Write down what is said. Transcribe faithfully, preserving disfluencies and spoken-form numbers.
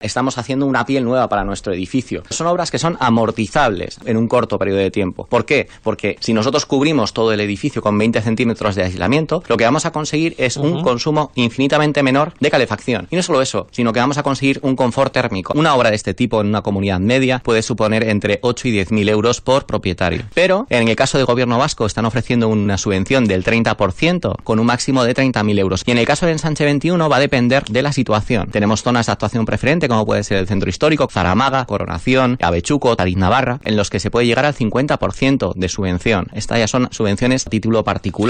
Estamos haciendo una piel nueva para nuestro edificio. Son obras que son amortizables en un corto periodo de tiempo. ¿Por qué? Porque si nosotros cubrimos todo el edificio con veinte centímetros de aislamiento, lo que vamos a conseguir es uh-huh. un consumo infinitamente menor de calefacción. Y no solo eso, sino que vamos a conseguir un confort térmico. Una obra de este tipo en una comunidad media puede suponer entre ocho y diez mil euros por propietario. Pero en el caso del gobierno vasco están ofreciendo una subvención del treinta por ciento con un máximo de treinta mil euros. Y en el caso del Ensanche veintiuno va a depender de la situación. Tenemos zonas de actuación preferente como puede ser el centro histórico, Zaramaga, Coronación, Avechuco, Tariz Navarra, en los que se puede llegar al cincuenta por ciento de subvención. Estas ya son subvenciones a título particular.